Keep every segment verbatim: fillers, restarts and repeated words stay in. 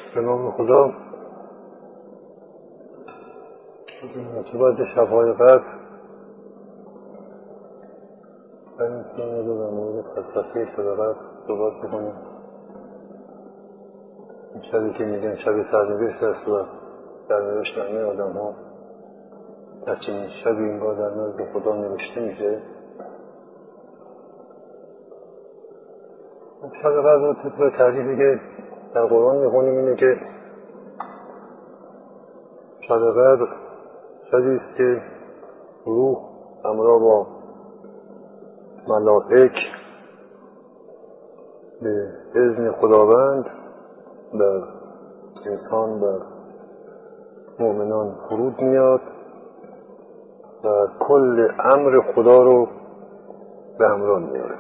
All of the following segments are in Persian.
به نام خدا. مناسبت شب‌های قدر این سنه رو در مورد فلسفه شب قدر صحبت می‌کنیم. این شبی که میگن شب سرنوشت است و سرنوشت همه آدم‌ها در چنین شبی اینگاه در نزد خدا نوشته میشه. شب قدر رو طبق تعریفی که در قرآن می‌خونیم اینه که شب قدر شبی است که روح همراه با ملائک به اذن خداوند بر انسان، بر مؤمنان فرود میاد و کل امر خدا رو به همراه میاره.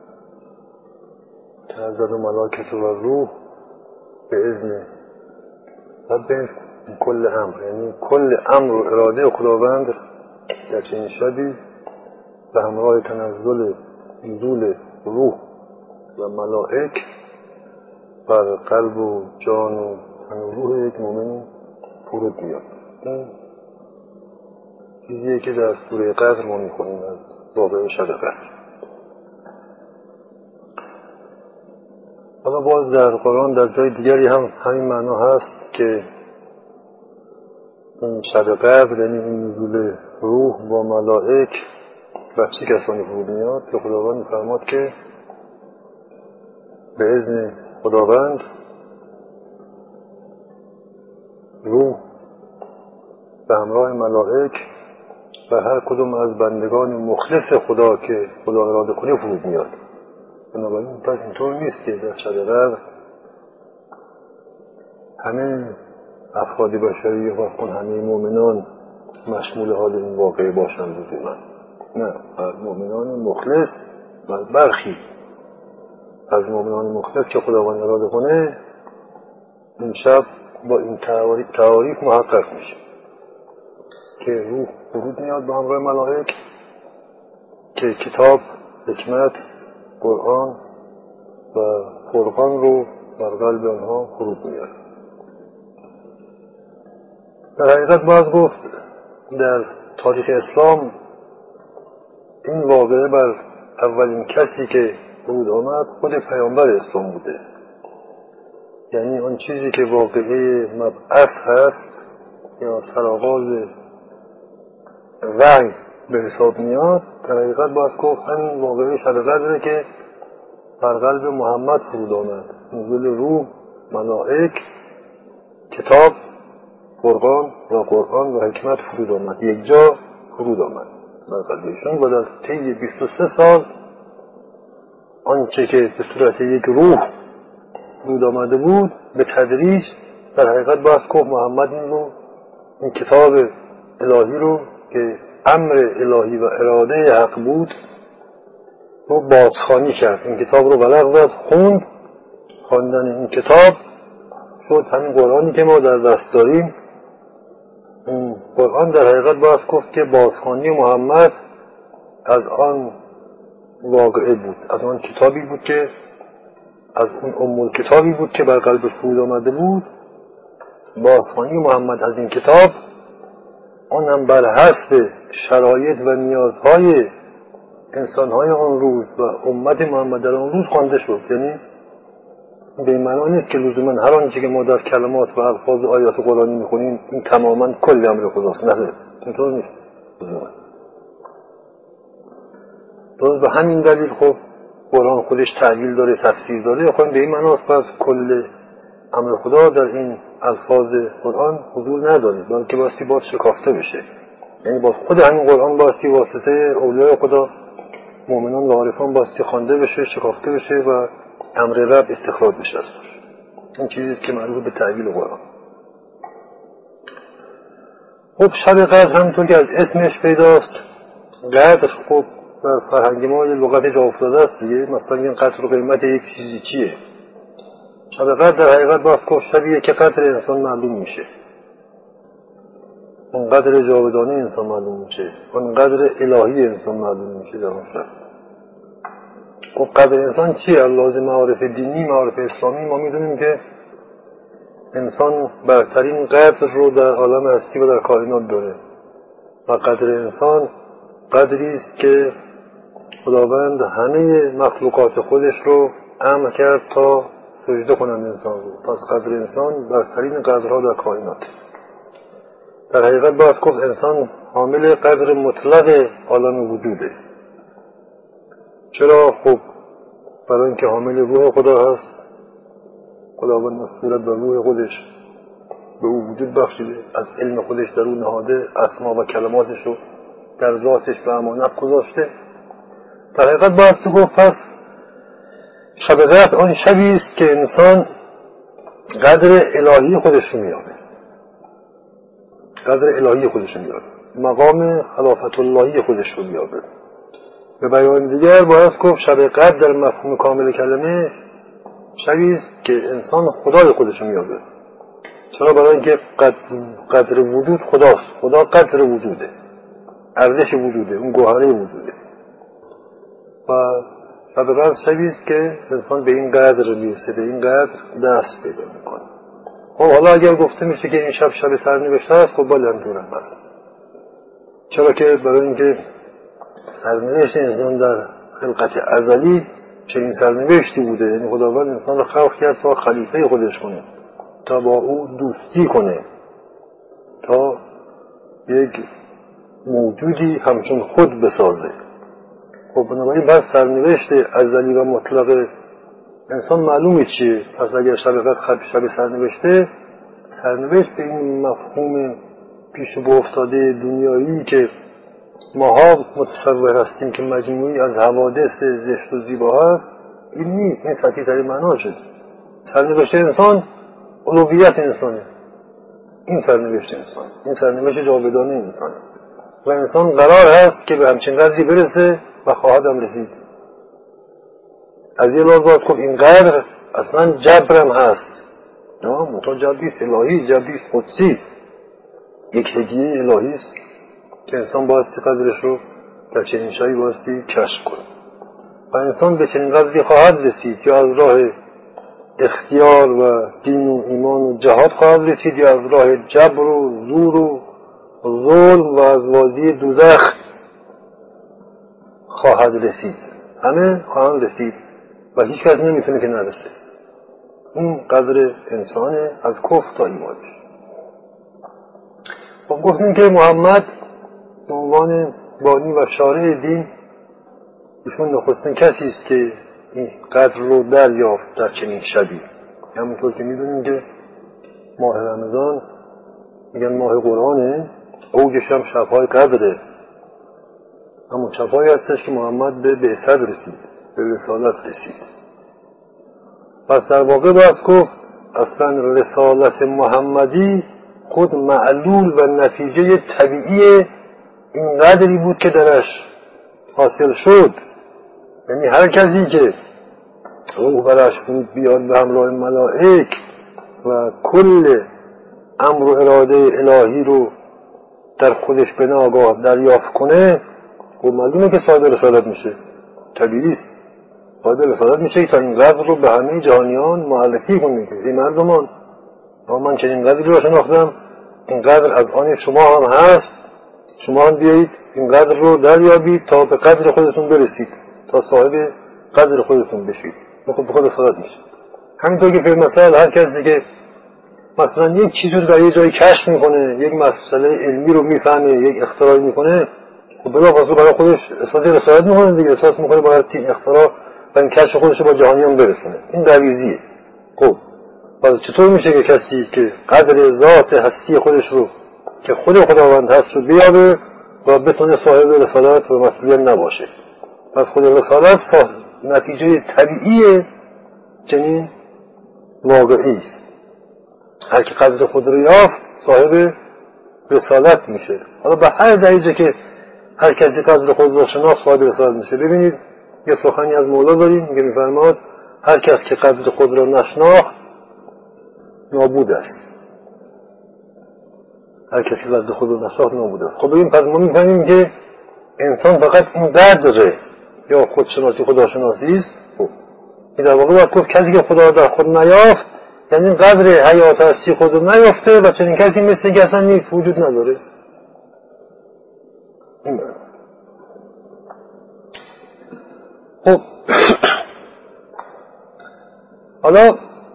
تنزل ملائکة و روح به اذن رب کل امر، یعنی کل امر و اراده خداوند در چنین شبی به همراه تنزل نزول روح و ملائک بر قلب و جان و تن و روح یک مؤمن فرود میاد. این چیزیه که در سوره قدر ما میخونیم از واقعه شب قدر. حالا باز در قرآن در جای دیگری هم همین معنا هست که این شب قدر یعنی این نزول روح با ملائک بر چه کسانی فرود میاد که خداوند می‌فرماد که به اذن خداوند روح به همراه ملائک و هر کدوم از بندگان مخلص خدا که خدا اراده کنه فرود میاد. بنابراین پس اینطور نیست که در شب قدر همه افراد بشری و همه مؤمنان مشمول حال این واقعه باشند لزوما. نه، مؤمنان مخلص و برخی از مؤمنان مخلص که خداوند اراده کنه این شب با این تعاریف محقق میشه که روح فرود میاد با همراه ملائک که کتاب، حکمت، قرآن و فرقان رو بر قلب آنها فرود میاد. در حقیقت باید گفت در تاریخ اسلام این واقعه بر اولین کسی که فرود آمد خود پیامبر اسلام بوده. یعنی آن چیزی که واقعه مبعث هست یا سرآغاز وحی به حساب میاد، در حقیقت باید گفت همین واقعه شب قدره که بر قلب محمد فرود آمد. نزول روح، ملائک، کتاب، فرقان و قرآن و حکمت فرود آمد، یک جا فرود آمد بر قلبشون و در طی بیست و سه سال آنچه که به صورت یک روح فرود آمده بود به تدریج در حقیقت باید گفت محمد این رو این کتاب الهی رو که امر الهی و اراده حق بود رو بازخوانی کرد. این کتاب رو بلغ زد، خوند. خواندن این کتاب شد همین قرآنی که ما در دست داریم. این قرآن در حقیقت باید گفت که بازخوانی محمد از آن واقعه بود، از آن کتابی بود که از اون ام کتابی بود که بر قلب فرود آمده بود. بازخوانی محمد از این کتاب آن هم بر حسب شرایط و نیازهای انسانهای آن روز و امت محمد در آن روز خوانده شد. یعنی به این معنی نیست که لزوما هر آنچه که ما در کلمات و الفاظ آیات قرآنی میخونیم این تماما کل امر خداست. نه، اینطور نیست. درست به همین دلیل خب قرآن خودش تعلیل داره، تفسیر داره. خب به این معنی است پس کل امر خدا در این الفاظ قرآن حضور نداره، بلکه باستی باید شکافته بشه. یعنی باز خود همین قرآن باستی واسطه اولیای خدا مؤمنان و عارفان باستی خوانده بشه، شکافته بشه و امر رب استخراج بشه از توش. این چیزیست که مربوط به تعبیر قرآن. خب شب قدر همونطور که از اسمش پیداست، قدر خب در فرهنگ ما یه لغت جا افتاده است دیگه. مثلا این قدر و قیمت یک چیزی چیه؟ شب قدر در حقیقت باید گفت شبیه که قدر انسان معلوم میشه، اون قدر جاودانه انسان معلوم میشه، اون قدر الهی انسان معلوم میشه در اون شب. خب قدر انسان چیه؟ لازم معارف دینی، معارف اسلامی ما میدونیم که انسان برترین قدر رو در عالم هستی و در کائنات داره و قدر انسان قدری است که خداوند همه مخلوقات خودش رو امر کرد تا سجده کنند انسان رو. پس قدر انسان برترین قدرها در کائنات. در حقیقت باید گفت انسان حامل قدر مطلق عالم وجوده. چرا؟ خب برای اینکه حامل روح خدا هست. خداوند صورت و روح خودش به او وجود بخشیده، از علم خودش در او نهاده، اسما و کلماتش رو در ذاتش به امانت گذاشته. در حقیقت باید گفت پس شب قدر آن شبی است که انسان قدر الهی خودش رو میابه، قدر الهی خودش رو میابه، مقام خلافت اللهی خودش رو میابه. به بیان دیگر باید گفت شب قدر در مفهوم کامل کلمه شبی است که انسان خدای خودش رو میابه. چرا؟ برای اینکه قدر, قدر وجود خداست. خدا قدر وجوده، ارزش وجوده، اون گوهره وجوده. و شب قدر شبی است که انسان به این قدر میرسه، به این قدر دست پیدا میکنه. خب حالا اگر گفته میشه که این شب شب سرنوشت است، خب بله همینطورم هست. چرا که برای اینکه سرنوشت انسان در خلقت ازلی چنین سرنوشتی بوده، یعنی خداوند انسان رو خلق کرد تا خلیفه خودش کنه، تا با او دوستی کنه، تا یک موجودی همچون خود بسازه. خب بنابراین بس سرنوشت ازلی و مطلق انسان معلومه چیه. پس اگر شب قدر شب سرنوشته، سرنوشت به این مفهوم پیش و افتاده دنیایی که ماها متصور هستیم که مجموعی از حوادث زشت و زیبا هست، این نیست. این سطحی ترین معنا شد. سرنوشت انسان الوهیت انسانه. این سرنوشت انسان، این سرنوشت جاودانه انسانه و انسان قرار هست که به همچین قدری برسه و خواهد هم رسید. از یه لحاظ باید خب این قدر اصلا جبرم هست، نه منطقه جبریست الهی، جبریست قدسی، یک هدیه الهی است که انسان بایستی قدرش رو در چنین شایی بایستی کشف کنه و انسان به چنین قدری خواهد رسید یا از راه اختیار و دین و ایمان و جهاد خواهد رسید یا از راه جبر و زور و ظلم و از وادی دوزخ خواهد رسید. همه خواهند رسید و هیچ کس نمیتونه که نرسه. این قدر انسانه از کفر تا ایمانش. خب گفتیم که محمد به عنوان بانی و شارع دین ایشون نخستین کسی است که این قدر رو دریافت در چنین شبی. همونطور که میدونیم که ماه رمضان میگن ماه قرآنه، اوجش هم شبهای قدره، همون شبهایی هستش که محمد به بعثت رسید، به رسالت رسید. پس در واقع باید گفت اصلا رسالت محمدی خود معلول و نتیجه طبیعی این قدری بود که درش حاصل شد. یعنی هر کسی که روح برش بود بیاد به همراه ملائک و کل امر و اراده الهی رو در خودش به ناگاه دریافت کنه، خب معلومه که صاحب رسالت میشه. طبیعی است صاحب رسالت میشه تا این قدر رو به همه جهانیان معرفی کنه که این مردمان من چنین قدری رو شناختم، این قدر از آن شما هم هست، شما هم بیایید این قدر رو دریابید تا به قدر خودتون برسید، تا صاحب قدر خودتون بشید. خب به خود رسالت میشه. همینطور که فی مثلا هر کسی که مثلا یک چیز رو در یه جایی کشف میکنه، یک مسئله علمی رو میفهمه، یک اختراعی میکنه، خب بلافاصله برای خودش احساس رسالت میکنه دیگه، احساس میکنه باید این اختراع و این کشف خودش رو با جهانیان برسونه. این دریزیه. خب پس چطور میشه که کسی که قدر ذات هستی خودش رو که خود خداوند هست رو بیابه و بتونه صاحب رسالت و مسئولیت نباشه؟ پس خود رسالت نتیجه طبیعی چنین واقعی است. هر که قدر خود رو یافت صاحب رسالت میشه. حالا به هر دریجه که هر کسی قدر خود رو شناخت صاحب رسالت میشه. ببینید یه سخنی از مولا داریم که میفرماد هر کس که قدر خود رو نشناخت نابود است. هر کسی قدر خود رو نشناخت نابود است. خب ببین پس ما میفهمیم که انسان فقط این قدره یا خودشناسی خداشناسی است. خب این در واقع باید گفت کسی که خدا در خود نیافت یعنی قدر حیات هستی خود رو نیافته و چنین کسی مثل که اصلا نیست، وجود نداره. این خب حالا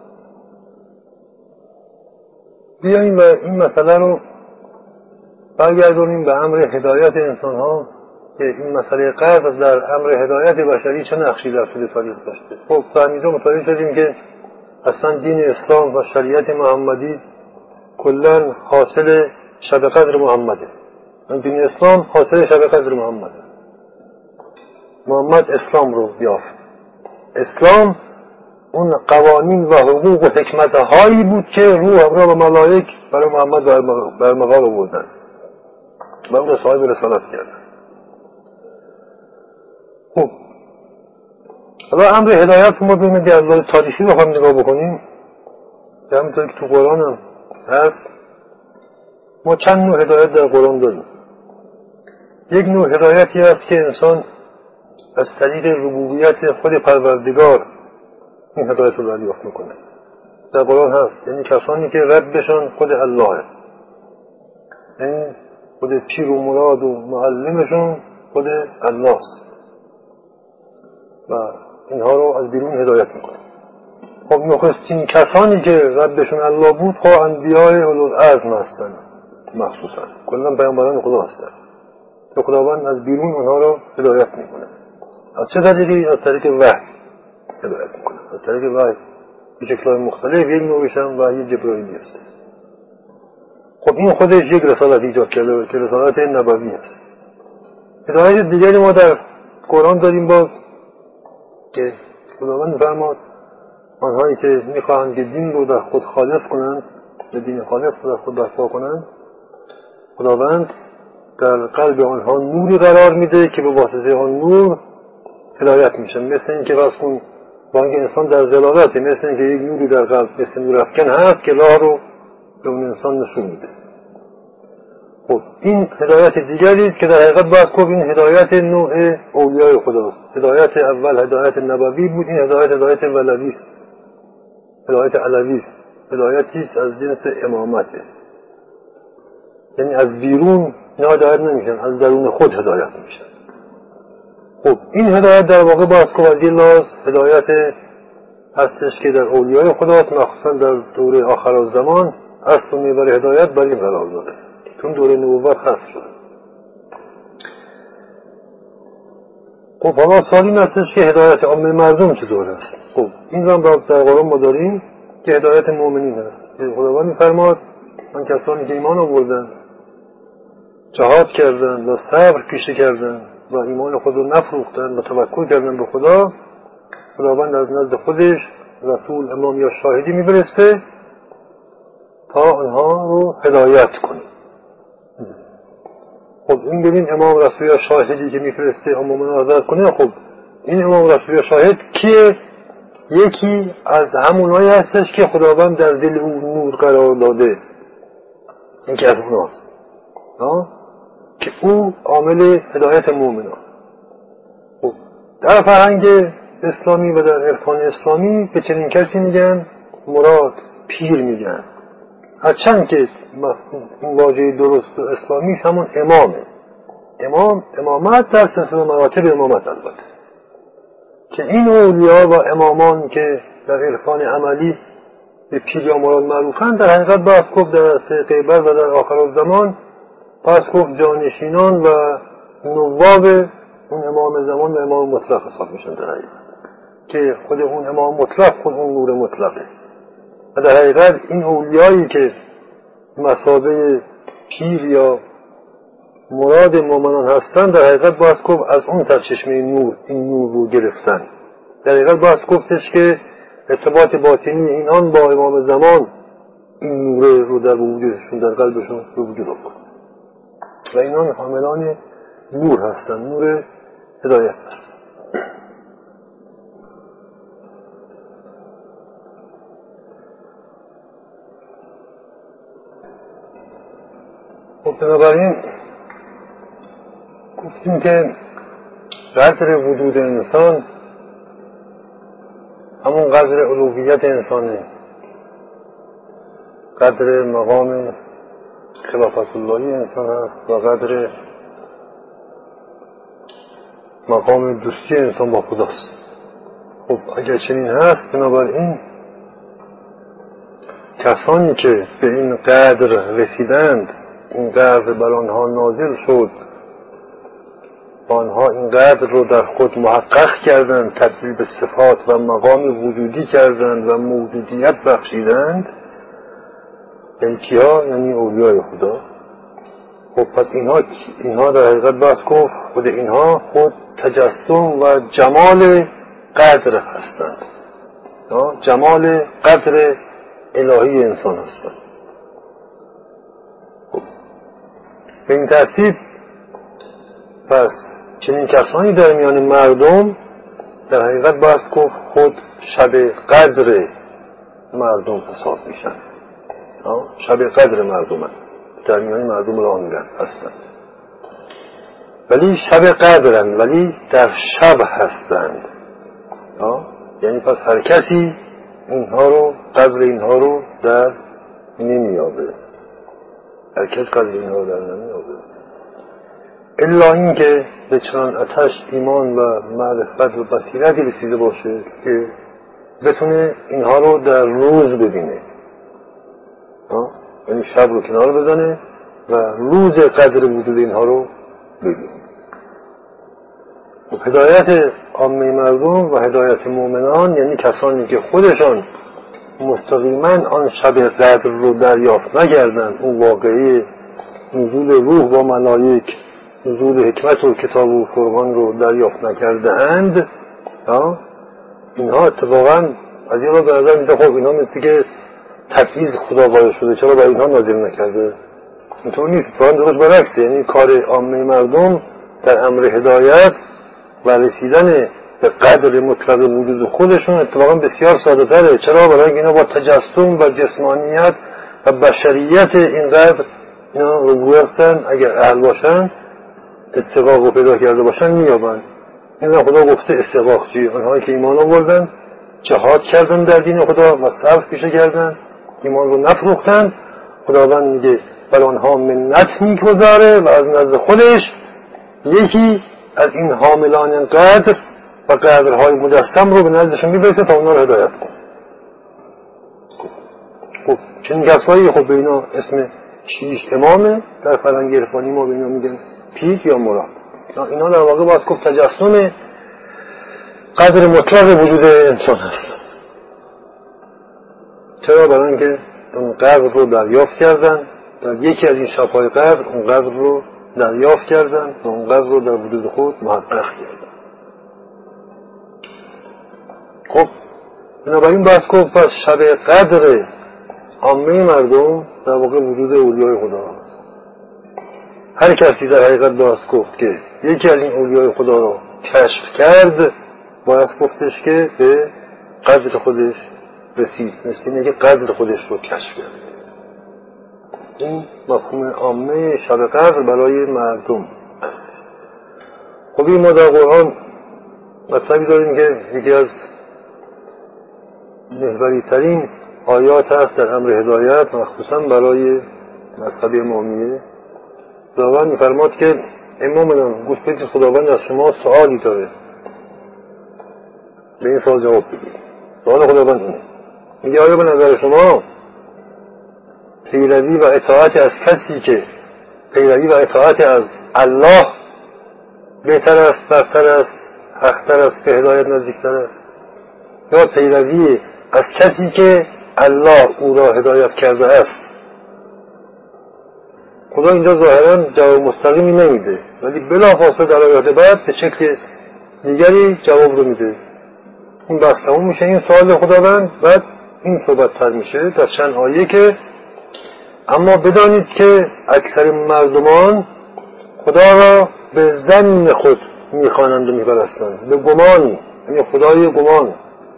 بیاییم و این مسئله رو برگردونیم به امر هدایت انسان ها که این مسئله قدر در امر هدایت بشری چه نقشی در طول تاریخ داشته. خب فهمیده متوجه شدیم که اصلا دین اسلام و شریعت محمدی کلا حاصل شب قدر محمده. دین اسلام حاصل شب قدر محمده. محمد اسلام رو یافت. اسلام اون قوانین و حقوق و حکمت هایی بود که روح همراه با ملائک برای محمد برمغال آوردن و اون صاحب رسالت کردن. خب حالا امر هدایت ما ببینیم که از تاریخی رو هم نگاه بکنیم که همینطور که تو قرآن هم هست. ما چند نوع هدایت در قرآن داریم. یک نوع هدایتی است که انسان از طریق ربوبیت خود پروردگار این هدایت رو دریافت میکنه. در قرآن هست، یعنی کسانی که ربشان خود الله، یعنی خود پیر و مراد و معلمشون خود الله است و اینها رو از بیرون هدایت میکنه. خب نخستین کسانی که ربشون الله بود خب انبیاء اولوالعزم هستن، مخصوصا کلا پیامبران خدا هستن که خداوند از بیرون اونها رو هدایت میکنه. از چه طریقی؟ از طریق وحی هدایت میکنه. از طریق وحی به شکل‌های مختلف، یک نوعش هم وحی جبرائیلی است. خب این خودش یک رسالت ایجاد کرده که رسالت نبوی است. هدایت دیگری ما در قرآن داریم باز که خداوند می‌فرماد آنهایی که می‌خواهند که دین رو در خود خالص کنند، به دین خالص رو در خود برپا کنند، خداوند در قلب آنها نوری قرار میده که به واسطه آن نور هدایت میشن. مثل این که واسه کن با اینکه انسان در ضلالته، مثل این که یک نوری در قلب مثل نور افکن هست که راه رو به اون انسان نشون میده. خب این هدایت دیگری است که در حقیقت باید گفت این هدایت نوع اولیای خداست. هدایت اول هدایت نبوی بود، این هدایت هدایت ولوی است، هدایت علوی است، هدایتی است از جنس امامته، یعنی از بیرون نه هدایت نمیشن، از درون خود هدایت میشن. خب این هدایت در واقع باید که از این لحاظ هدایت هستش که در اولیای خداست، مخصوصا در دوره آخر الزمان اصل و محور هدایت بر این قرار داره، چون دوره نبوت حذف شده. خب حالا سوال این هستش که هدایت عامه مردم چطور است؟ خب این هم در قرآن ما داریم که هدایت مؤمنین است. خداوند می‌فرماد آن کسانی که ایمان آوردند، جهاد کردند و صبر پیشه کردند و ایمان خود رو نفروختند و توکل کردند به خدا، خداوند از نزد خودش رسول، امام یا شاهدی می‌فرسته تا آنها رو هدایت کنه. خب این ببین امام رسول یا شاهدی که می‌فرسته امام رو هدایت کنه، خب این امام رسول یا شاهد کیه؟ یکی از همونایی هستش که خداوند در دل او نور قرار داده، یکی از اوناست که او عامل هدایت مومنان. خب در فرهنگ اسلامی و در عرفان اسلامی به چنین کسی میگن مراد، پیر میگن، هرچند که واژه درست و اسلامی همون امامه. امام، امامت در سلسله مراتب امامت البته، که این اولیا و امامان که در عرفان عملی به پیر یا مراد معروفند، در حقیقت باید گفت در عصر غیبت و در آخر الزمان پس گفت جانشینان و نواب اون امام زمان و امام مطلق حساب میشن در حقیقت، که خود اون امام مطلق خود اون نور مطلقه. و در حقیقت این اولیایی که مثابه پیر یا مراد مومنان هستند، در حقیقت باید گفت از اون سرچشمه نور این نور رو گرفتن. در حقیقت باید گفتش که ارتباط باطنی اینان با امام زمان این نور رو در وجودشون، در قلبشون به وجود آورد و اینان حاملان نور هستند، نور هدایت هستند. خب بنابراین گفتیم که قدر وجود انسان همون قدر الوهیت انسانه قدر مقام خلافت اللهی انسان هست و قدر مقام دوستی انسان با خداست. خب اگر چنین هست، بنابراین کسانی که به این قدر رسیدند، این قدر بر آنها نازل شد، آنها این قدر رو در خود محقق کردند، تبدیل به صفات و مقام وجودی کردند و موجودیت بخشیدند، یعنی کیا؟ یعنی اولیای خدا. خب پس اینها اینها در حقیقت باید گفت خود اینها خود تجسم و جمال قدر هستند، جمال قدر الهی انسان هستند. خب به این ترتیب پس چنین کسانی در میان مردم در حقیقت باید گفت خود شب قدر مردم حساب میشن، شب قدر مردم هست. در میان مردم راه میرن هستند، ولی شب قدرند، ولی در شب هستند. یعنی پس هر کسی اینها رو، قدر اینها رو در نمیابه، هر کس قدر اینها رو در نمیابه، الا این که به چنان آتش ایمان و معرفت و بصیرتی رسیده باشه که بتونه اینها رو در روز ببینه، یعنی شب رو کنار بزنه و روز قدر وجود اینها رو ببینه. و هدایت عامه مردم و هدایت مؤمنان یعنی کسانی که خودشان مستقیما آن شب قدر رو دریافت نکردند، اون واقعی نزول روح و ملائک، نزول حکمت و کتاب و فرمان رو دریافت نکرده اند، اینها اتفاقا از یه را به نظر میده خب اینها مثل که تبعیض خدا واقع شده، چرا برای اینها نازل نکرده؟ اینطور نیست، اتفاقا درست برعکسه. یعنی کار عامه مردم در امر هدایت و رسیدن به قدر مطلق وجود خودشون اتفاقا بسیار ساده تره. چرا؟ برای اینکه اینا با تجسم و جسمانیت و بشریت اینقدر اینا روبرو هستن، اگر اهل باشن استحقاق رو پیدا کرده باشن میابن. این خدا گفته استحقاق چی؟ آنهایی که ایمان آوردن، جهاد کردن در دین خدا و صبر پیشه کردن، ایمان رو نفروختن، خداوند میگه بر آنها منت میگذاره و از نزد خودش یکی از این حاملان قدر و قدرهای مجسم رو به نزدشون میبرسه تا اونا رو هدایت کن. خب چنین کسایی خب به اینا اسم شیش امامه، در فرهنگ عرفانی ما به اینا میگن پیر یا مراد. اینا در واقع باید گفت تجسم قدر مطلق وجود انسان هست. چرا؟ برای اینکه اون قدر رو دریافت کردن، در یکی از این شب‌های قدر اون قدر رو دریافت کردن و اون قدر رو در وجود خود محقق کردن. خب بنابراین باید گفت پس شب قدر عامه مردم در واقع وجود اولیای خدا هست. هر کسی در حقیقت باید گفت که یکی از این اولیای خدا رو کشف کرد، باید گفتش که به قدر خودش رسید، مثل اینه که قدر خودش رو کشف کرد. این مفهوم عامه شب قدر برای مردم است. خب این ما در قرآن مطلبی داریم که یکی از محوری ترین آیات هست در امر هدایت، مخصوصا برای مذهب امامیه. خداوند می‌فرماد که امامنان گوش بدید، خداوند از شما سوالی داره، به این سوال جواب بدید. سوال خداوند اینه، میگه آیا به نظر شما پیروی و اطاعت از کسی که پیروی و اطاعت از الله بهتر است، برتر است، حق‌تر است، به هدایت نزدیکتر است، یا پیروی از کسی که الله او را هدایت کرده است؟ خدا اینجا ظاهرا جواب مستقیمی نمیده، ولی بلافاصله در آیات بعد به شکل دیگری جواب رو میده. این بحث تموم میشه، این سوال خداوند، بعد این صحبت تر میشه در چند آیه که اما بدانید که اکثر مردمان خدا را به ظن خود میخوانند و میپرستند، به گمان، یعنی خدای گمان،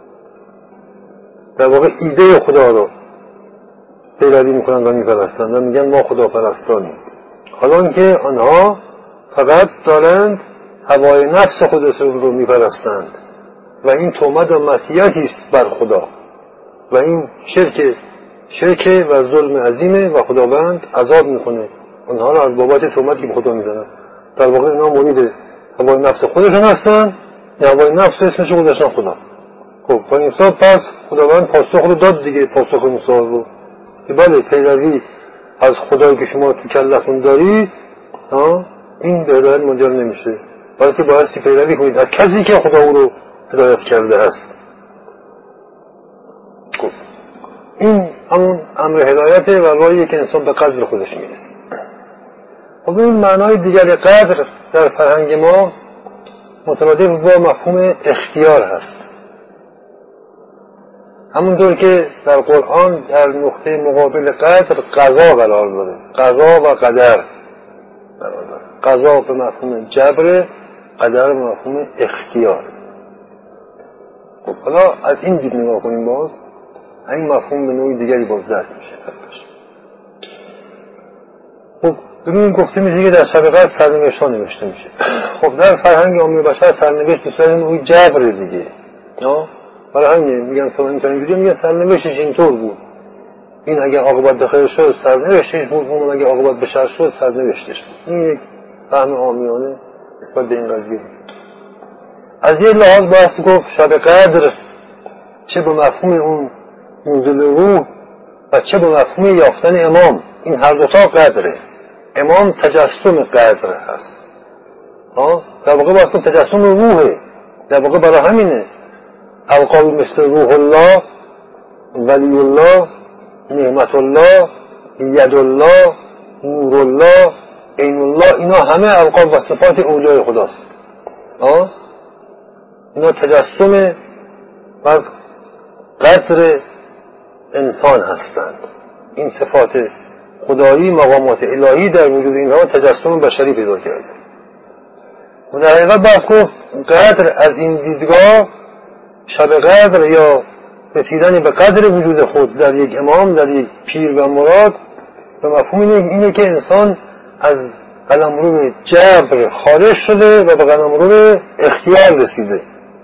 در واقع ایده خدا را پیروی میکنند و میپرستند و میگن ما خدا پرستانیم، حالا که آنها فقط دارند هوای نفس خودشون رو میپرستند و این تهمت و معصیتی است بر خدا و این شرک شرک و ظلم عظیمه و خداوند عذاب میکنه اونها رو از بابت تهمتی که به خدا میزنن. در واقع اینا مرید هوای نفس خودشون هستن یا هوای نفس اسمش گذاشتن خدا. خب با این حساب پس خداوند پاسخ رو داد دیگه، پاسخ این سوال رو که بله پیروی از خدایی که شما تو کلتون دارید این به هدایت منجر نمیشه، بلکه بایستی پیروی کنید از کسی که خدا او رو هدایت کرده است. خب این همون امر هدایته و راهیه که انسان به قدر خودش میرسه. خب این معنای دیگر قدر در فرهنگ ما مترادف با مفهوم اختیار هست. همونطور که در قرآن در نقطه مقابل قدر قضا قرار داره، قضا و قدر قرار داره. قضا به مفهوم جبر، قدر به مفهوم اختیار. خب حالا از این دید نگاه کنیم، باز این مفهوم به نوعی دیگری باز درک میشه. خب ببینیم گفته میشه که در شب قدر سرنوشت ها نوشته میشه. خب در فرهنگ عامه بشر سرنوشت به صورت نوعی جبر دیگه، نه؟ برای همین میگن فلان اینطوری میگن سرنوشتش اینطور بود، این اگه عاقبت به خیر شد سرنوشتش بود، اون اگه عاقبت به شر شد سرنوشتش بود. این یک فهم عامیانه نسبت به این قضیه. از یه لحاظ بایستی گفت شب قدر چه به مفهوم اون نزول روح و چه به مفهوم یافتن امام، این هر دوتا قدره. امام تجسم قدر هست، ها در واقع بایستی تجسم روحه. در واقع برای همینه القاب مثل روح الله، ولی الله، نعمت الله، ید الله، نور الله، عین الله، اینا همه القاب و صفات اولیای خداست. آه؟ اینا تجسم و قدر انسان هستند. این صفات خدایی، مقامات الهی در وجود اینها تجسم بشری پیدا کرده. و در حقیقت باید گفت قدر از این دیدگاه شب قدر یا رسیدن به قدر وجود خود در یک امام، در یک پیر و مراد به مفهوم اینه که انسان از قلمرو جبر خارج شده و به قلمرو اختیار رسیده.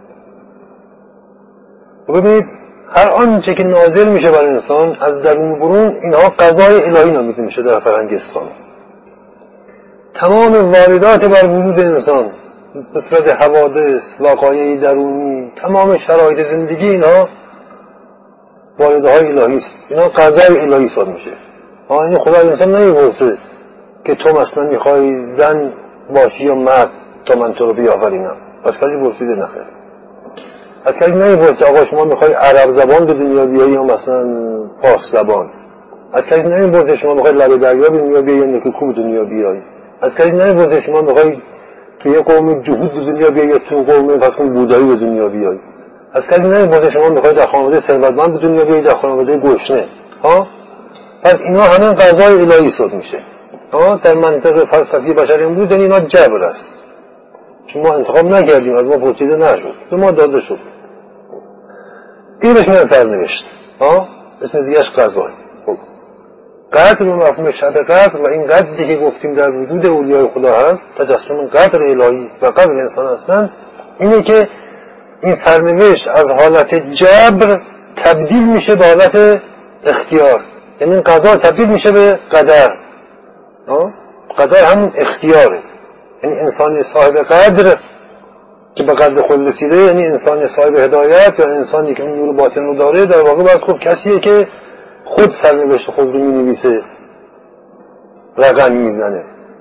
و ببینید هر آنچه که نازل میشه بر انسان از درون برون اینها قضای الهی نامیده میشه در فرهنگ اسلام. تمام واردات بر وجود انسان به صورت حوادث، وقایع درونی، تمام شرایط زندگی اینا واردهای الهی است. اینا قضای الهی صادر میشه. ها این خدا انسان نمی‌پرسه که تو مثلا میخوای زن باشی یا مرد تا من تو رو بیاورینم. از کسی پرسیده نخیر. از کسی نمی‌پرسه آقا شما میخوای عرب زبان به دنیا بیایی یا مثلا فارس زبان. از کسی نمی‌پرسه شما میخوای لب دریا به دنیا بیایی یا نکوکو به دنیا بیایی. از کسی نمی‌پرسه شما میخوای تو یه قوم جهود به دنیا بیایی یا تو قوم پس کن بودایی به دنیا بیایی. از کسی نمی‌پرسه شما میخوای در خانواده ثروتمند به دنیا بیایی در خانواده گشنه. ها پس اینا همه قضای الهی صد میشه. ها در منطق فلسفی بشر امروز اینا جبر است. چون ما انتخاب نکردیم، از ما پرسیده نشد، به ما داده شد. این بهش میگن سرنوشت. ها اسم دیگه‌اش قضا. خب قدر به مفهوم شب قدر و این قدری که گفتیم در وجود اولیای خدا هست، تجسم قدر الهی و قدر انسان هستند، اینه که این سرنوشت از حالت جبر تبدیل میشه به حالت اختیار. یعنی این قضا تبدیل میشه به قدر. قدر همون اختیاره. یعنی انسان صاحب قدر که به قدر خود رسیده، یعنی انسان صاحب هدایت یا انسانی که اون نور باطن رو داره، در واقع باید خب کسیه که خود سرنوشت خود رو می‌نویسه، رقم میزنه.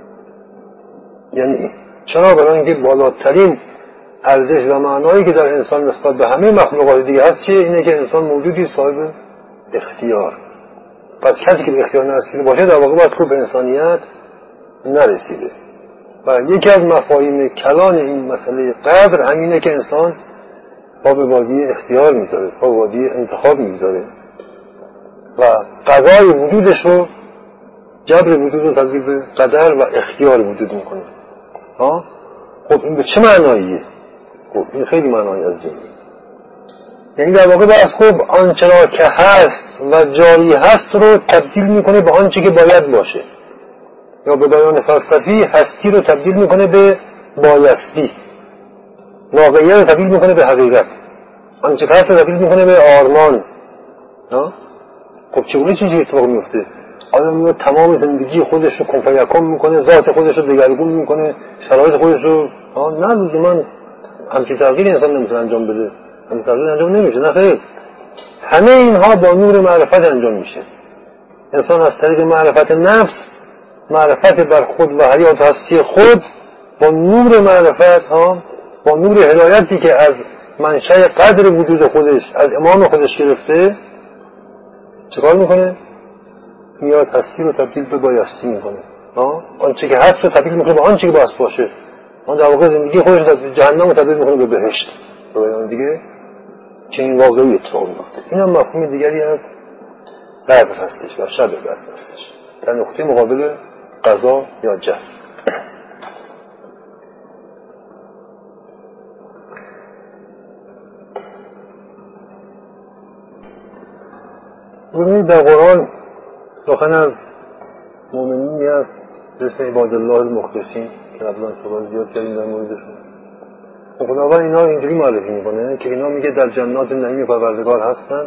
یعنی چرا؟ برای اینکه بالاترین ارزش و معنایی که در انسان نسبت به همه مخلوقات دیگه هست چیه؟ اینه که انسان موجودی صاحب اختیار. پس کسی که به اختیار نرسیده باشه در واقع باید خوب به انسانیت نرسیده. و یکی از مفاهیم کلان این مسئله قدر همینه که انسان پا به وادی اختیار میذاره، پا به وادی انتخاب میذاره و قضای وجودش رو، جبر وجود رو تبدیل به قدر و اختیار وجود میکنه. ها خب این به چه معناییه؟ خب این خیلی معنایی عظیمه. یعنی در واقع باید خوب آنچه را که هست و جاری هست رو تبدیل میکنه به آنچه که باید باشه، یا به بیان فلسفی هستی رو تبدیل میکنه به بایستی، واقعیت رو تبدیل میکنه به حقیقت، آنچه که هست رو تبدیل میکنه به آرمان. خب چگونه چیزی اتفاق میفته؟ آیا میاد تمام زندگی خودش رو کنفیکم میکنه، ذات خودش رو دگرگون میکنه، شرایط خودش رو نه لزوما همچین تغییری انسان نمیتونه انجام بده، همچین تغییری انجام نمیشه. نه خیر، همه اینها با نور معرفت انجام میشه. انسان از طریق معرفت نفس، معرفت بر خود و حیات هستی خود، با نور معرفت ها، با نور هدایتی که از منشأ قدر وجود خودش از امام خودش گرفته، چیکار میکنه؟ میاد هستی رو تبدیل به بایستی میکنه. آنچه که هست رو تبدیل میکنه به آنچه که باید باشه. آن در واقع زندگی خودش رو جهنم رو تبدیل میکنه به بهشت. برای دیگه چنین واقعی اتفاق میفته. این هم مفهوم دیگری از قدر هستش و شب قدر هستش در نقطه مقابل قضا یا جهل. ببینید در قرآن سخن از مؤمنینی هست به اسم عباد الله المخلصین که قبلا صحبت زیاد کردیم در موردشون. خداوند اینا اینجوری معرفی میکنه که اینا میگه در جنات نعیم پروردگار هستن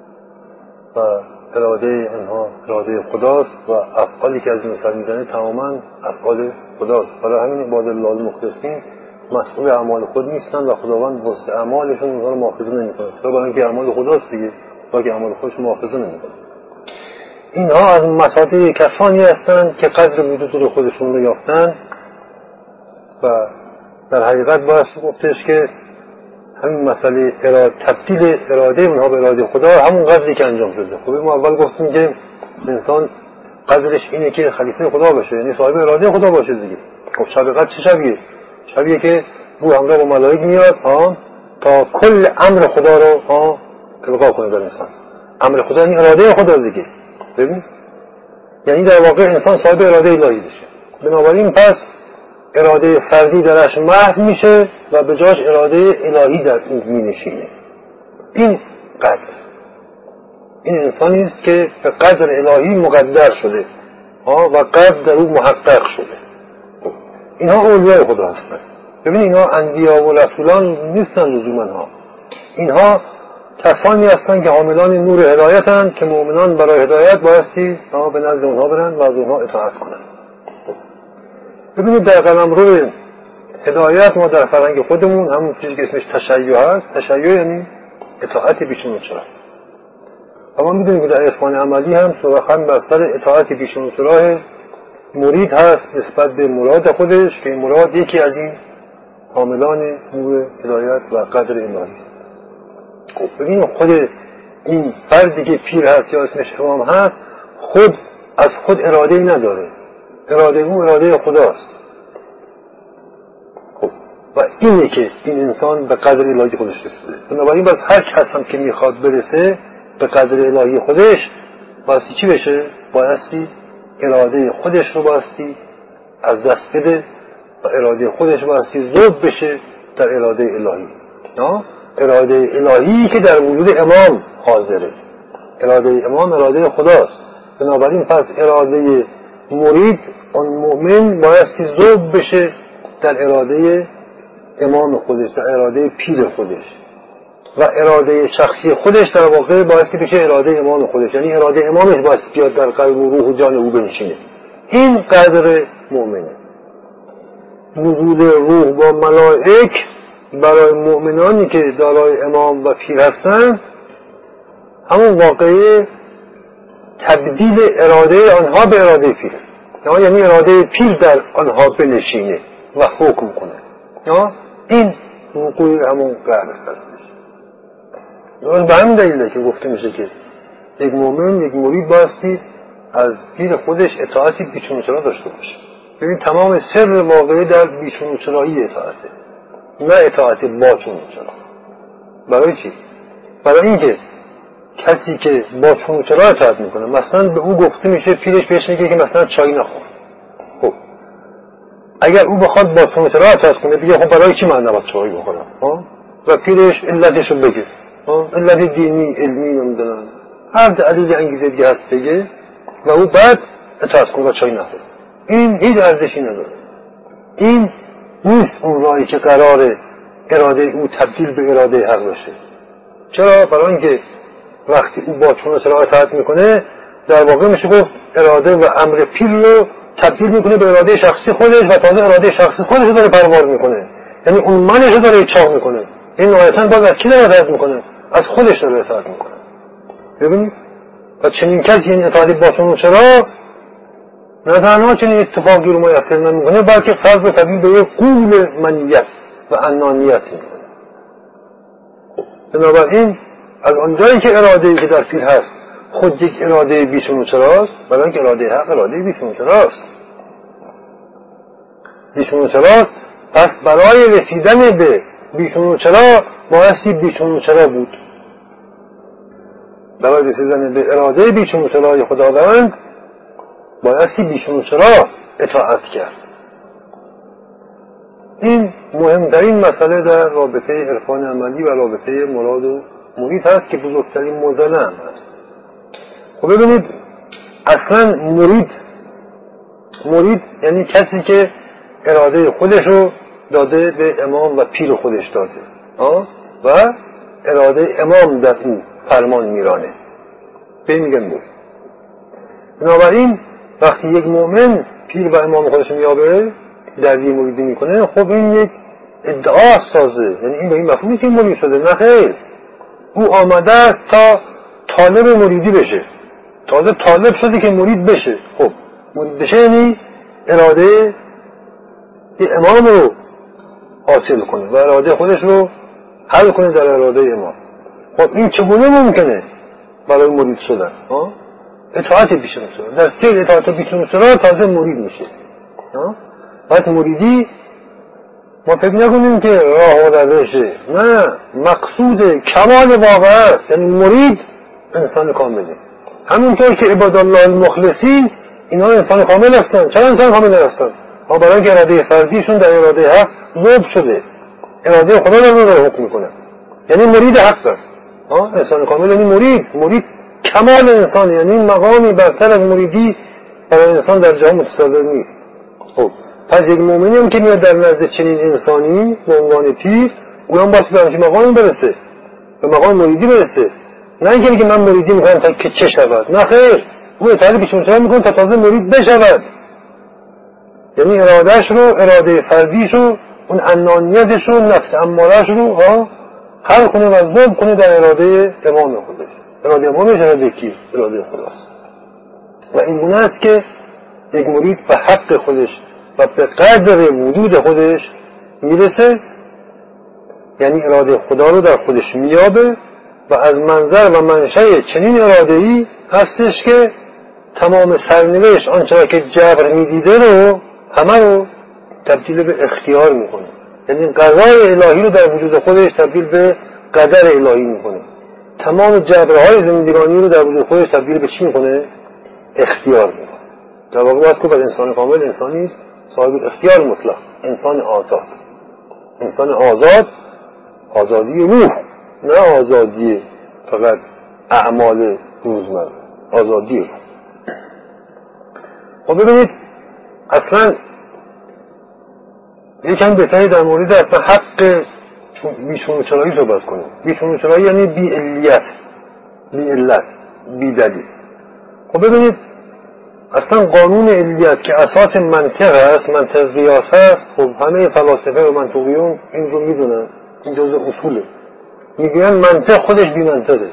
و اراده اینها اراده خداست و افعالی که از این سر میزنه تماما افعال خداست. برای همین عباد الله المخلصین مسئول اعمال خود نیستن و خداوند واسه اعمالشون اونها رو مؤاخذه نمیکنه. برای اینکه اعمال خداست دیگه، باقی اعمال خودش مؤاخذه نمیکنه. اینها از مصادر کسانی هستند که قدر وجود خودشون رو یافتن و در حقیقت باید گفتش که همین مسئله اراده، تبدیل اراده اونها به اراده خدا همون قدری که انجام شده. خب ما اول گفتیم که انسان قدرش اینه که خلیفه خدا باشه، یعنی صاحب اراده خدا باشه دیگه. خب شب قدر چه شبیه؟ شبیه که روح همراه با ملائک میاد ها تا کل امر خدا رو ها القا کنه در انسان. امر خدا یعنی اراده خدا دیگه. ببین یعنی در واقع انسان صاحب اراده الهی بشه. بنابراین پس اراده فردی درش محو میشه و به جاش اراده الهی در اون مینشینه. این قدر، این انسانی است که به قدر الهی مقدر شده ها و قدر در او محقق شده. اینها اولیاء خدا هستند. ببین اینها انبیا و رسولان نیستن لزوما ها. اینها کسانی هستند که حاملان نور هدایتند که مؤمنان برای هدایت بایستی به نزد اونها برن و از اونها اطاعت کنند. ببینید در قلمرو هدایت ما در فرهنگ خودمون همون چیزی که اسمش تشیع هست، تشیع یعنی اطاعت بیشون و چرا. اما میدونیم که در عرفان عملی هم سراخن بر سر اطاعت بیشون و چرا مرید هست نسبت به مراد خودش که این مراد یکی از این حاملان نور هدایت و قدر الهی است. خب ببینید خود این فردی که پیر هست یا اسمش امام هست خود از خود اراده ای نداره، اراده او اراده خداست. خب و اینه که این انسان به قدر الهی خودش رسیده. بنابراین باز هر کس هم که میخواد برسه به قدر الهی خودش بایستی چی بشه؟ بایستی اراده خودش رو بایستی از دست بده و اراده خودش بایستی ذوب بشه در اراده الهی. نه؟ اراده الهی که در وجود امام حاضره. اراده امام اراده خداست. بنابراین پس اراده مرید اون مؤمن بایستی ذوب بشه در اراده امام خودش، در اراده پیر خودش و اراده شخصی خودش در واقع بایستی بشه اراده امام خودش، یعنی اراده امامش بایستی بیاد در قلب و روح و جان او بنشینه. این قدر مؤمنه. نزول روح با ملائک برای مؤمنانی که دارای امام و پیر هستند همون واقعه تبدیل اراده آنها به اراده پیر، یعنی اراده پیر در آنها بنشینه و حکم کنه. این وقوع همون قدر هستش. به همین دلیله که گفته میشه که یک مؤمن، یک مرید بایستی از پیر خودش اطاعتی بیچون و چرا داشته باشه. ببین تمام سر واقعی در بیچون و چرایی اطاعته، نه اطاعت با چون و چرا. برای چی؟ برای اینکه کسی که با چون و چرا اطاعت میکنه، مثلا به او گفته میشه پیرش بهش میگه که مثلا چای نخور. خب اگر او بخواد با چون و چرا اطاعت کنه بگه خب برای چی من نباید چای بخورم و پیرش علتش رو بگه، علت دینی علمی نمیدونم هر دلیل انگیزه دیگه هست بگه و او بعد اطاعت کنه و چای نخور. این هیچ ارزشی نداره. این نیست اون راهی که قراره اراده او تبدیل به اراده حق بشه. چرا؟ برای اینکه وقتی او با چون و چرا اطاعت میکنه در واقع میشه گفت اراده و امر پیل رو تبدیل میکنه به اراده شخصی خودش و تازه اراده شخصی خودش رو داره پرواز میکنه، یعنی اون منش رو داره اچاق میکنه. این نهایتاً باز از کی داره اطاعت میکنه؟ از خودش داره اطاعت میکنه. ببینید و چنین کسی این اطاعتی با چون و چرا نه تنها چنین اتفاقی رو میسر نمیکنه بلکه فرض به تبدیل به یک قول منیت و انانیت میکنه. بنابراین از آنجایی که اراده‌ای که در فیل هست خود یک اراده بیچون و چراست، برای اینکه اراده حق اراده بیچون و چراست بیچون و چراست پس برای رسیدن به بیچون و چرا بایستی بیچون و چرا بود. برای رسیدن به اراده بیچون و چرای خداوند بایستی بیچون و چرا اطاعت کرد. این مهمترین مسئله در رابطه عرفان عملی و رابطه مراد و مرید هست که بزرگترین موزله هم هست. خب ببینید اصلا مرید مرید یعنی کسی که اراده خودش رو داده به امام و پیر خودش داده آه؟ و اراده امام در این فرمان میرانه به میگن مرید. بنابراین وقتی یک مؤمن پیر و امام خودش میابه در یه مریدی میکنه خب این یک ادعا سازه، یعنی این به این مفهومی که مرید شده. نه خیر، او آمده است تا طالب مریدی بشه، تازه طالب شده که مرید بشه. خب مرید بشه یعنی اراده یه امام رو حاصل کنه و اراده خودش رو حل کنه در اراده امام. خب این چگونه ممکنه برای مرید شدن؟ اطاعت بیشون شدن در سیر اطاعت بیشون شدن تازه مرید میشه. پس مریدی ما فکر نکنیم که راه و روشه، نه، مقصود کمال واقع است. یعنی مرید انسان کامله، همونطور که عباد الله المخلصین اینا انسان کامل هستن. چرا انسان کامل هستن؟ ها برای که اراده فردیشون در اراده حق ذوب شده، اراده خدا در اون حکم میکنه، یعنی مرید حق است. ها انسان کامل یعنی مرید. مرید کمال انسان، یعنی مقامی برتر از مریدی برای انسان در جهان متصور نیست. خب پس یک مؤمنی هم که میاد در نزد چنین انسانی به عنوان پیر، او هم باید به همچین مقامی برسه، به مقام مریدی برسه. نه اینکه که من مریدی میکنم تا که چه شود، نه خیر، او اطاعت بیشون چرا میکنه تا تازه مرید بشود. یعنی ارادهش رو، اراده فردیش رو، اون انانیتش رو، نفس امارش رو ها حل کنه و ذوب کنه در اراده امام خودش. اراده امامش اراده کی؟ اراده خداست. و این گونه است که یک مرید به حق خودش و به قدر وجود خودش میرسه، یعنی اراده خدا رو در خودش میابه و از منظر و منشأ چنین اراده‌ای هستش که تمام سرنوشت آنچه که جبر میدیده رو همه رو تبدیل به اختیار میکنه. یعنی قضای الهی رو در وجود خودش تبدیل به قدر الهی میکنه. تمام جبرهای زندگانی رو در وجود خودش تبدیل به چی میکنه؟ اختیار میکنه. در واقع باید که انسان کامل انسانی است صاحب اختیار مطلق، انسان آزاد. انسان آزاد، آزادی روح، نه آزادی فقط اعمال روزمره، آزادی روح. خب ببینید اصلا یکم بهتری در مورد اصلا حق بیچون و چرایی صحبت کنیم. بیچون و چرایی یعنی بی علیت، بی علت، بی دلیل. خب ببینید اصلا قانون علیت که اساس منطق است، منطق قیاس است، خب همه فلاسفه و منطقیون این رو میدونن، این جزء اصوله. میگوین منطق خودش بی منطقه،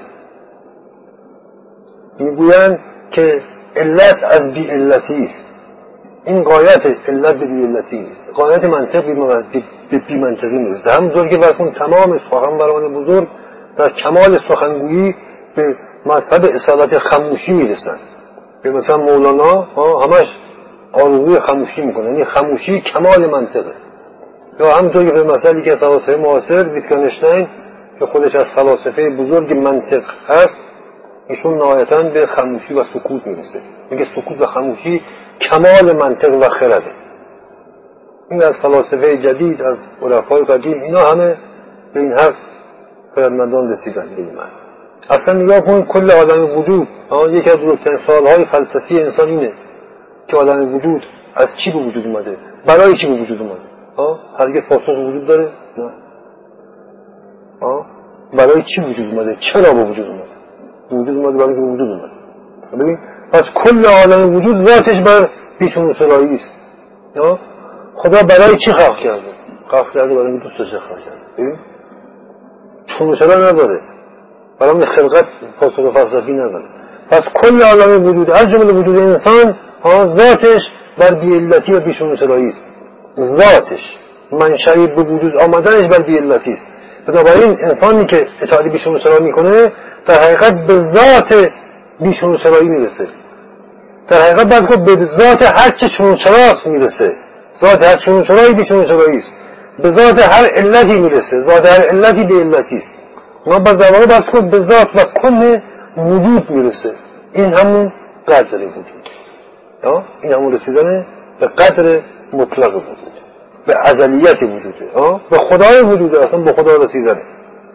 میگوین که علت از بی علتی است. این قایت علت به بی علتی نیست، قایت منطق به بی منطقی نیست. همونطور که برکن تمام سخنوران بزرگ در کمال سخنگویی به مذهب اصالت خموشی میرسن. به مثلا مولانا همش آرزوی خموشی میکنه، یعنی خموشی کمال منطقه. یا همونطور که به مثالی که فلاسفه معاصر ویتگنشتاین که خودش از فلاسفه بزرگ منطق هست، ایشون نهایتاً به خموشی و سکوت میرسه. میگه سکوت و خموشی کمال منطق و خرده. این از فلاسفه جدید، از عرفای قدیم، اینا همه به این حق خردمندان رسیدن. به این معنی اصلا نگاه کنید کل عالم وجود، یکی از بزرگترین سوالهای فلسفی انسان اینه که عالم وجود از چی به وجود اومده، برای چی به وجود اومده. هرگز پاسخ وجود داره؟ نه. برای چی وجود اومده، چرا به وجود اومده. وجود اومد برای اینکه وجود اومد. ببین پس کل عالم وجود ذاتش بر بیچون و چرایی است. یا خدا برای چی خلق کرده؟ خلق کرده برای اینکه دوستش خلق کرده. ببین چون و چرا نداره، برای خلقت پاسخ فلسفی نداره. پس کل عالم وجود از جمله وجود انسان ها ذاتش بر بی‌علتی و بیچون و چرایی است. ذاتش منشأ به وجود آمدنش بر بی‌علتی است. بنابراین انسانی که اطاعت بیچون و چرا میکنه در حقیقت به ذات بیچون و چرایی میرسه. در حقیقت باید گفت به ذات هر چه چون و چراست میرسه. ذات هر چون و چرایی بیچون و چرایی است. به ذات هر علتی میرسه. ذات هر علتی به علتی است. ما باید در واقع باید گفت به ذات و کل وجود میرسه. این همون قدر وجود. این همون رسیدن به قدر مطلق وجود، به ازلیت وجوده، به خدای وجوده، اصلا به خدا رسیدنه.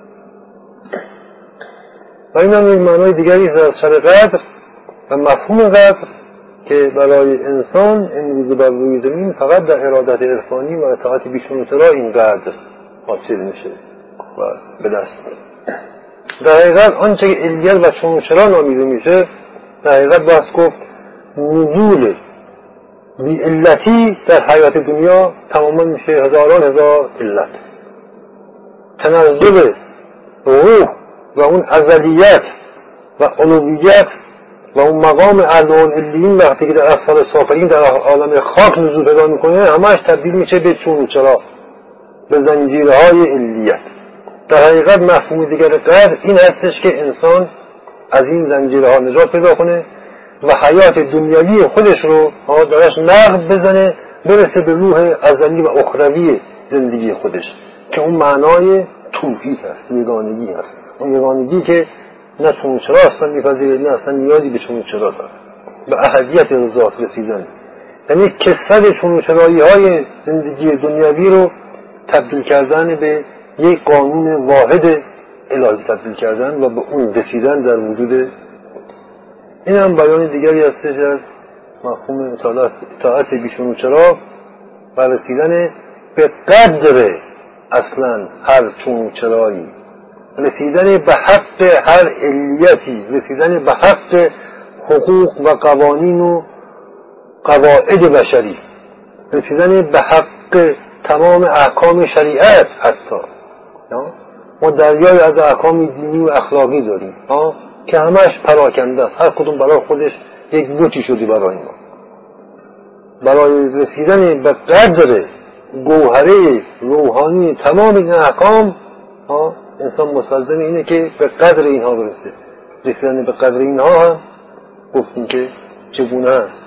و این هم یک معنای دیگری از شر قدر و مفهوم قدر که برای انسان امروز بر روی زمین فقط در ارادت عرفانی و اطاعت بیچون و چرا این قدر حاصل میشه و به دست میاد. در حقیقت آنچه که علیت و چون و چرا نامیده میشه در حقیقت باید گفت نزول بی علتی در حیات دنیا تماما میشه هزاران هزار علت. تنزل روح و اون ازلیت و علویت و اون مقام اعلی العلیین وقتی که در اسفل سافلین در عالم خاک نزول پیدا میکنه همش تبدیل میشه به چون و چرا، به زنجیرهای علیت. در حقیقت مفهوم دیگر قدر این هستش که انسان از این زنجیرها نجات پیدا کنه و حیات دنیوی خودش رو درش نقد بزنه برسه به روح ازلی و اخروی زندگی خودش که اون معنای توحید هست، یگانگی هست. اون یگانگی که نه چون و چرا اصلا میپذیره نه اصلا نیازی به چون و چرا داره، به احدیت ذات رسیدن. یعنی کسر چون و چرایی های زندگی دنیوی رو تبدیل کردن به یک قانون واحد الهی تبدیل کردن و به اون رسیدن در وجود. این هم بیان دیگری هستش از مفهوم اطاعت بیچون و چرا و رسیدن به قدر اصلا هر چون و چرایی، رسیدن به حق هر علیتی، رسیدن به حق حقوق و قوانین و قواعد بشری، رسیدن به حق تمام احکام شریعت. حتی ما دریای از احکام دینی و اخلاقی داریم که همش پراکنده است، هر کدوم برای خودش یک بوتی شدی برای ما. برای رسیدن به قدر گوهره روحانی تمام این احکام انسان مستلزم اینه که به قدر اینها برسه. رسیدن به قدر اینها هم گفتیم که چگونه است.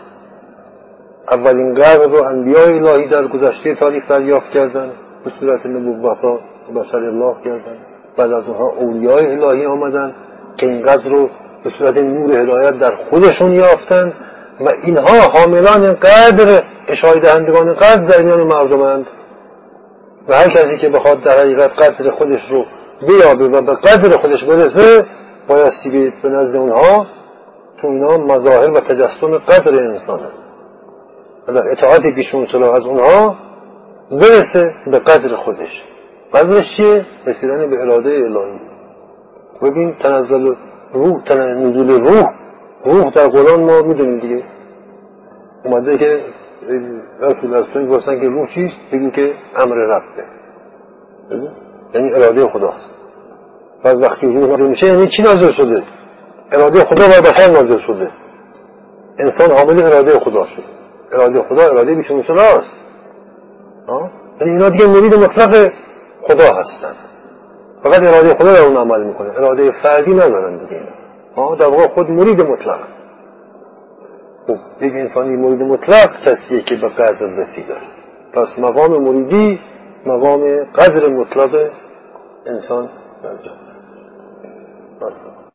اولین قدر رو انبیاء الهی در گذشته تاریخ دریافت کردن به صورت نبوت‌ها بشر الله کردن. بعد از اونها اولیای الهی آمدن که این قدر رو به صورت نور هدایت در خودشون یافتن و اینها حاملان قدر، اشاره دهندگان قدر در میان مردمند. و هر کسی که بخواد در حقیقت قدر خودش رو بیابه و به قدر خودش برسه بایستی بیت به نزد اونها، چون اینا مظاهر و تجسم قدر انسانه و در اطاعت بیچون و چرا از اونها برسه به قدر خودش. قدرش چیه؟ رسیدن به اراده الهی. ببین تنزل روح، نزول روح، روح در قرآن ما میدونیم دیگه اومده که رسول رسول گفتن که روح چیست؟ بگیم که امر ربه، یعنی اراده خداست. بعد وقتی روح نازل میشه یعنی چی نازل شده؟ اراده خدا بر بشر نازل شده. انسان حامل اراده خدا شده. اراده خدا اراده بیچون و چراست. یعنی اینا دیگه مرید مطلق خدا هستن، فقط اراده خدا در اون عمل میکنه، اراده فردی ندارن دیگه اینا. در واقع خود مرید مطلق. خب یک انسانی مرید مطلق کسیه که به قدر رسیده است. پس مقام مریدی مقام قدر مطلق انسان در جهان.